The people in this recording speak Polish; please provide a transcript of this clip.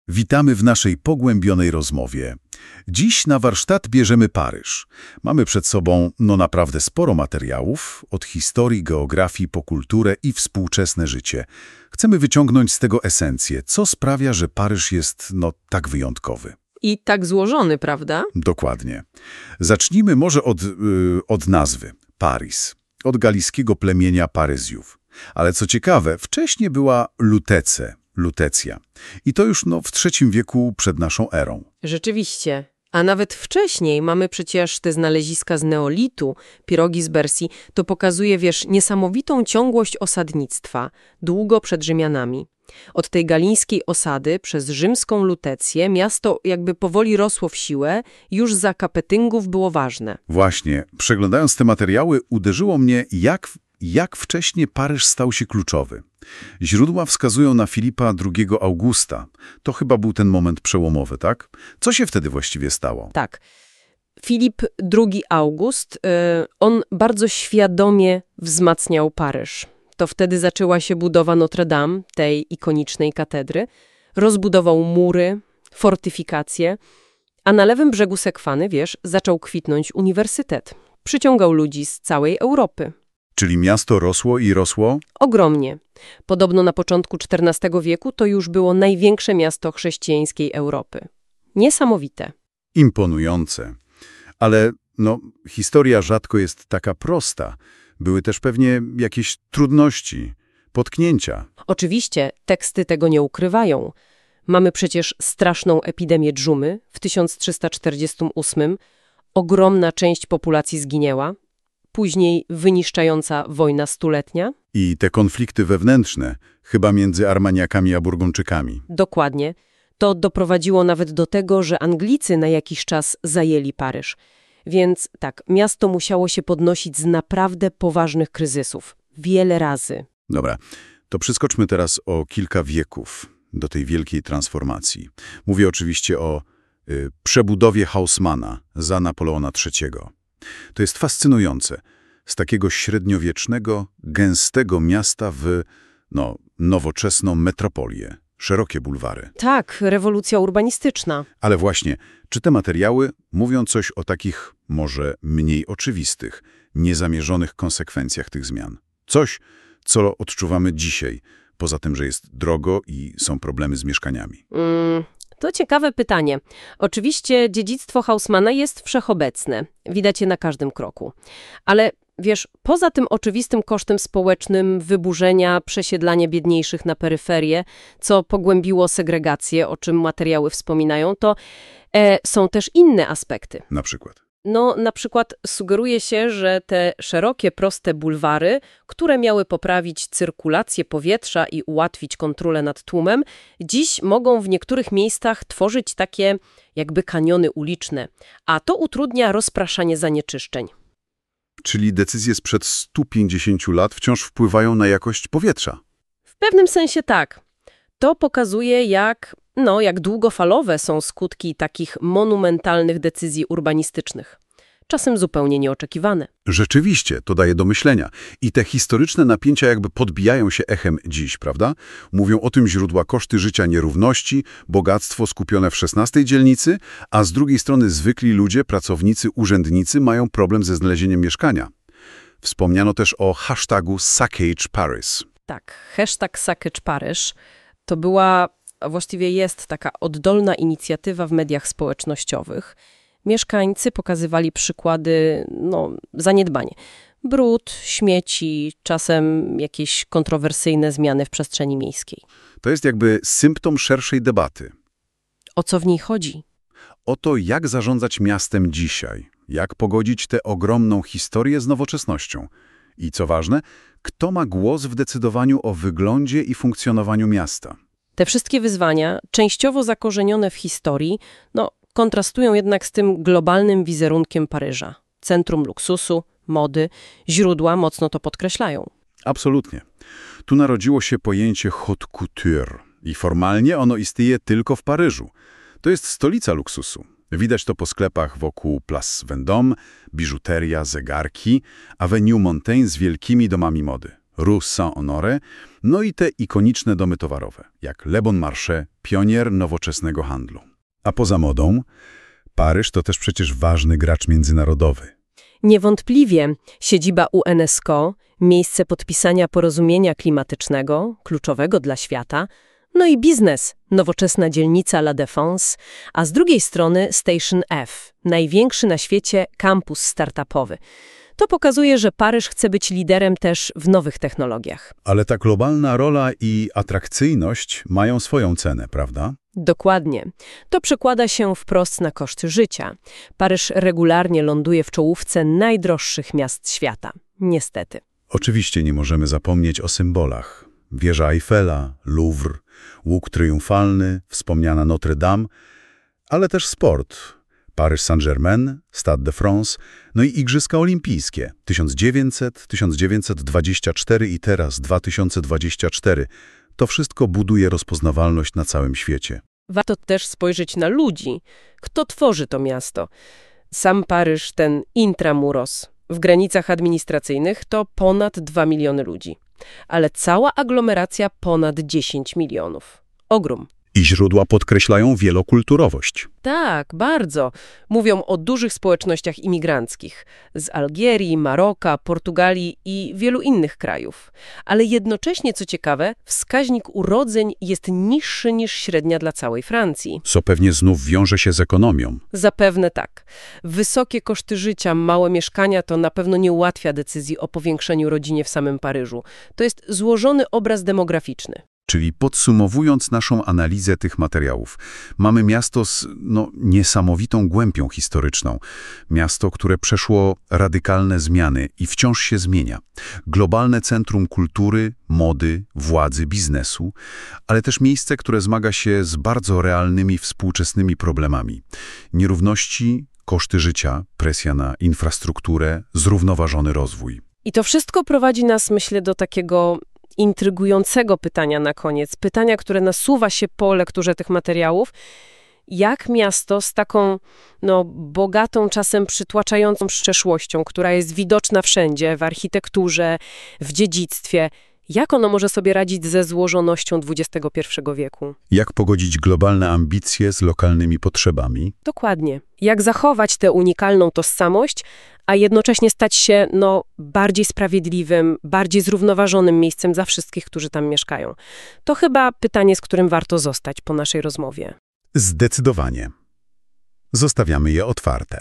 Witamy w naszej pogłębionej rozmowie. Dziś na warsztat bierzemy Paryż. Mamy przed sobą naprawdę sporo materiałów, od historii, geografii po kulturę i współczesne życie. Chcemy wyciągnąć z tego esencję, co sprawia, że Paryż jest tak wyjątkowy. I tak złożony, prawda? Dokładnie. Zacznijmy może od nazwy Paris, od galijskiego plemienia Paryzjów. Ale co ciekawe, wcześniej była Lutecja. I to już w III wieku przed naszą erą. Rzeczywiście. A nawet wcześniej mamy przecież te znaleziska z neolitu, pirogi z Bersji. To pokazuje, niesamowitą ciągłość osadnictwa, długo przed Rzymianami. Od tej galińskiej osady przez rzymską Lutecję miasto jakby powoli rosło w siłę, już za kapetyngów było ważne. Właśnie, przeglądając te materiały, uderzyło mnie, jak wcześnie Paryż stał się kluczowy. Źródła wskazują na Filipa II Augusta. To chyba był ten moment przełomowy, tak? Co się wtedy właściwie stało? Tak. Filip II August, on bardzo świadomie wzmacniał Paryż. To wtedy zaczęła się budowa Notre Dame, tej ikonicznej katedry. Rozbudował mury, fortyfikacje, a na lewym brzegu Sekwany, zaczął kwitnąć uniwersytet. Przyciągał ludzi z całej Europy. Czyli miasto rosło i rosło? Ogromnie. Podobno na początku XIV wieku to już było największe miasto chrześcijańskiej Europy. Niesamowite. Imponujące. Ale historia rzadko jest taka prosta. Były też pewnie jakieś trudności, potknięcia. Oczywiście, teksty tego nie ukrywają. Mamy przecież straszną epidemię dżumy w 1348. Ogromna część populacji zginęła. Później wyniszczająca wojna stuletnia. I te konflikty wewnętrzne, chyba między Armaniakami a Burgundczykami. Dokładnie. To doprowadziło nawet do tego, że Anglicy na jakiś czas zajęli Paryż. Więc tak, miasto musiało się podnosić z naprawdę poważnych kryzysów. Wiele razy. Dobra, to przeskoczmy teraz o kilka wieków do tej wielkiej transformacji. Mówię oczywiście o przebudowie Haussmana za Napoleona III. To jest fascynujące. Z takiego średniowiecznego, gęstego miasta w nowoczesną metropolię. Szerokie bulwary. Tak, rewolucja urbanistyczna. Ale właśnie, czy te materiały mówią coś o takich, może mniej oczywistych, niezamierzonych konsekwencjach tych zmian? Coś, co odczuwamy dzisiaj, poza tym, że jest drogo i są problemy z mieszkaniami. To ciekawe pytanie. Oczywiście dziedzictwo Haussmana jest wszechobecne. Widać je na każdym kroku. Ale poza tym oczywistym kosztem społecznym wyburzenia, przesiedlania biedniejszych na peryferię, co pogłębiło segregację, o czym materiały wspominają, to są też inne aspekty. Na przykład? Na przykład sugeruje się, że te szerokie, proste bulwary, które miały poprawić cyrkulację powietrza i ułatwić kontrolę nad tłumem, dziś mogą w niektórych miejscach tworzyć takie jakby kaniony uliczne, a to utrudnia rozpraszanie zanieczyszczeń. Czyli decyzje sprzed 150 lat wciąż wpływają na jakość powietrza? W pewnym sensie tak. To pokazuje, jak długofalowe są skutki takich monumentalnych decyzji urbanistycznych. Czasem zupełnie nieoczekiwane. Rzeczywiście, to daje do myślenia. I te historyczne napięcia jakby podbijają się echem dziś, prawda? Mówią o tym źródła koszty życia nierówności, bogactwo skupione w 16 dzielnicy, a z drugiej strony zwykli ludzie, pracownicy, urzędnicy mają problem ze znalezieniem mieszkania. Wspomniano też o hashtagu Saccage Paris. Tak, hashtag Saccage Paryż to była, właściwie jest taka oddolna inicjatywa w mediach społecznościowych. Mieszkańcy pokazywali przykłady, zaniedbanie. Brud, śmieci, czasem jakieś kontrowersyjne zmiany w przestrzeni miejskiej. To jest jakby symptom szerszej debaty. O co w niej chodzi? O to, jak zarządzać miastem dzisiaj, jak pogodzić tę ogromną historię z nowoczesnością. I co ważne, kto ma głos w decydowaniu o wyglądzie i funkcjonowaniu miasta. Te wszystkie wyzwania, częściowo zakorzenione w historii, kontrastują jednak z tym globalnym wizerunkiem Paryża. Centrum luksusu, mody, źródła mocno to podkreślają. Absolutnie. Tu narodziło się pojęcie haute couture i formalnie ono istnieje tylko w Paryżu. To jest stolica luksusu. Widać to po sklepach wokół Place Vendôme, biżuteria, zegarki, Avenue Montaigne z wielkimi domami mody. Rue Saint-Honoré, no i te ikoniczne domy towarowe, jak Le Bon Marché, pionier nowoczesnego handlu. A poza modą, Paryż to też przecież ważny gracz międzynarodowy. Niewątpliwie siedziba UNESCO, miejsce podpisania porozumienia klimatycznego, kluczowego dla świata, no i biznes, nowoczesna dzielnica La Défense, a z drugiej strony Station F, największy na świecie kampus startupowy. To pokazuje, że Paryż chce być liderem też w nowych technologiach. Ale ta globalna rola i atrakcyjność mają swoją cenę, prawda? Dokładnie. To przekłada się wprost na koszty życia. Paryż regularnie ląduje w czołówce najdroższych miast świata. Niestety. Oczywiście nie możemy zapomnieć o symbolach. Wieża Eiffela, Louvre, Łuk Triumfalny, wspomniana Notre Dame, ale też sport. Paryż Saint-Germain, Stade de France, no i Igrzyska Olimpijskie 1900, 1924 i teraz 2024. To wszystko buduje rozpoznawalność na całym świecie. Warto też spojrzeć na ludzi. Kto tworzy to miasto? Sam Paryż, ten intramuros, w granicach administracyjnych to ponad 2 miliony ludzi. Ale cała aglomeracja ponad 10 milionów. Ogrom. I źródła podkreślają wielokulturowość. Tak, bardzo. Mówią o dużych społecznościach imigranckich z Algierii, Maroka, Portugalii i wielu innych krajów. Ale jednocześnie, co ciekawe, wskaźnik urodzeń jest niższy niż średnia dla całej Francji. Co pewnie znów wiąże się z ekonomią. Zapewne tak. Wysokie koszty życia, małe mieszkania to na pewno nie ułatwia decyzji o powiększeniu rodziny w samym Paryżu. To jest złożony obraz demograficzny. Czyli podsumowując naszą analizę tych materiałów, mamy miasto z niesamowitą głębią historyczną. Miasto, które przeszło radykalne zmiany i wciąż się zmienia. Globalne centrum kultury, mody, władzy, biznesu, ale też miejsce, które zmaga się z bardzo realnymi współczesnymi problemami. Nierówności, koszty życia, presja na infrastrukturę, zrównoważony rozwój. I to wszystko prowadzi nas, myślę, do takiego intrygującego pytania na koniec. Pytania, które nasuwa się po lekturze tych materiałów. Jak miasto z taką bogatą, czasem przytłaczającą przeszłością, która jest widoczna wszędzie, w architekturze, w dziedzictwie, jak ono może sobie radzić ze złożonością XXI wieku? Jak pogodzić globalne ambicje z lokalnymi potrzebami? Dokładnie. Jak zachować tę unikalną tożsamość, a jednocześnie stać się bardziej sprawiedliwym, bardziej zrównoważonym miejscem dla wszystkich, którzy tam mieszkają. To chyba pytanie, z którym warto zostać po naszej rozmowie. Zdecydowanie. Zostawiamy je otwarte.